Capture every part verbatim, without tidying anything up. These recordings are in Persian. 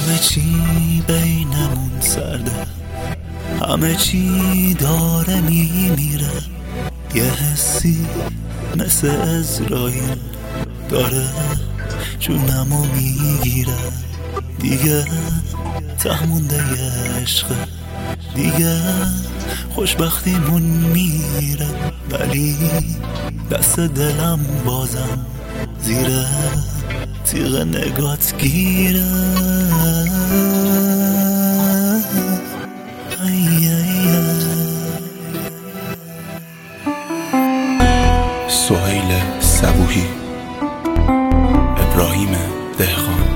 همه چی بینمون سرده، همه چی داره میمیره. یه حسی مثل اسرائیل داره جونمو میگیره. دیگه تهمونده یه عشقه، دیگه خوشبختیمون میره. ولی دست دلم بازم زیره تیغ نگات گیره. سهیل صبوحی، ابراهیم دهقان.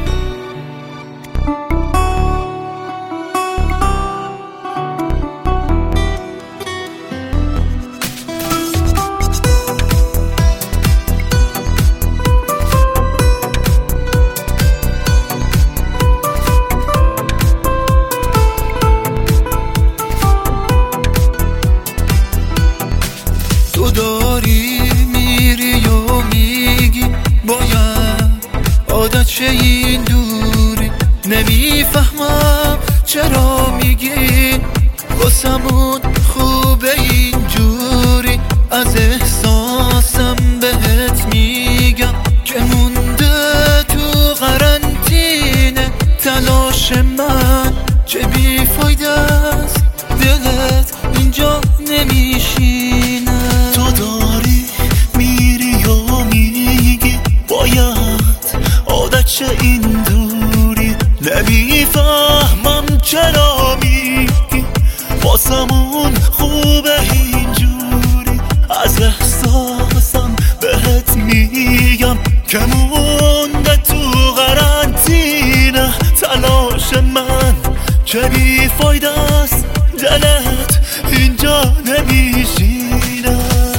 تو داری میری و میگی باید عادت شه این دوری. نمیفهمم چرا میگی واسمون خوبه اینجوری. از احساسم بهت میگم که مونده تو قرنطینه. تلاش من چه بیفایده است، دلت اینجا نمیشینه. تو داری میری و میگی باید عادت شه این دوری. نمیفهمم چرا میگی واسمون خوبه اینجوری. از احساسم بهت میگم که مونده تو قرنطینه. تلاش من چه بیفایده است، دلت اینجا نمیشینه.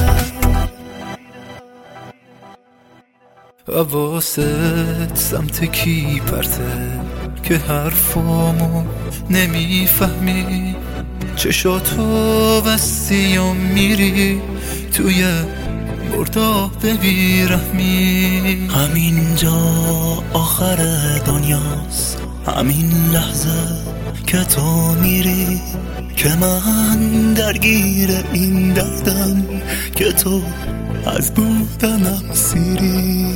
حواست سمت کی پرته که حرفامو نمیفهمی؟ چشاتو بستی و میری توی مرداب بیرحمی. همینجا آخر دنیاست، همین لحظه که تو میری، که من درگیر این دردم که تو از بودنم سیری.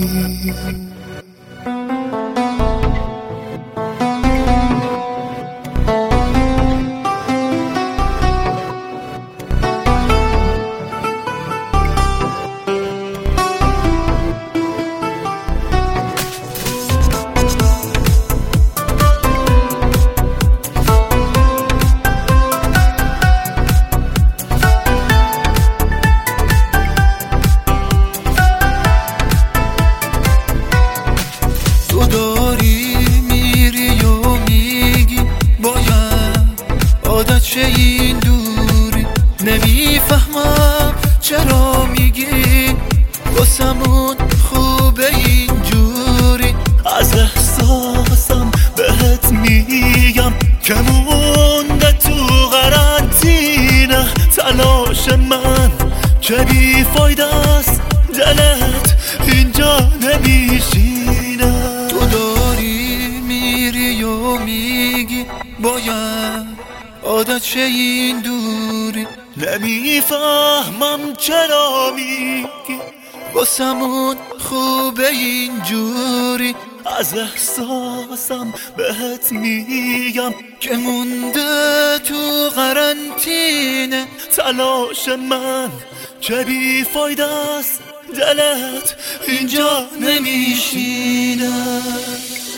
تو داری میری و میگی باید عادت شه این دوری. نمیفهمم چرا میگی واسمون خوبه اینجوری. از احساسم بهت میگم که مونده تو قرنطینه. تلاش من چه بیفایده است، دلت اینجا نمیشینه. تو داری میری و میگی باید عادت شه این دوری. نمیفهمم چرا میگی واسمون خوبه اینجوری. از احساسم بهت میگم که مونده تو قرنطینه. تلاش من چه بیفایده است، دلت اینجا نمیشینه.